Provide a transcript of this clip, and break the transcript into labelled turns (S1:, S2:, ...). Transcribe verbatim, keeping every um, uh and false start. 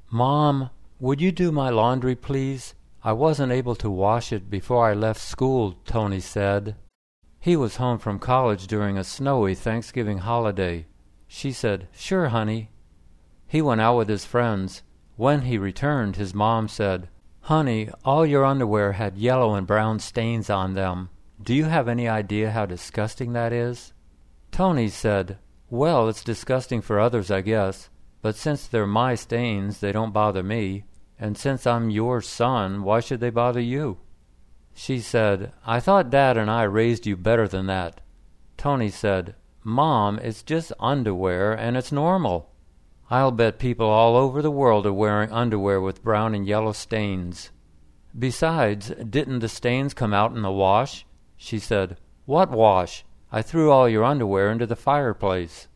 S1: Mom, would you do my laundry, please? I wasn't able to wash it before I left school, Tony said. He was home from college during a snowy Thanksgiving holiday. She said, "Sure, honey." He went out with his friends. When he returned, his mom said, "Honey, all your underwear had yellow and brown stains on them. Do you have any idea how disgusting that is?" Tony said, "Well, it's disgusting for others, I guess, but since they're my stains, they don't bother me, and since I'm your son, why should they bother you?" She said, "I thought Dad and I raised you better than that." Tony said, "Mom, it's just underwear, and it's normal. I'll bet people all over the world are wearing underwear with brown and yellow stains. Besides, didn't the stains come out in the wash?" She said, "What wash? I threw all your underwear into the fireplace."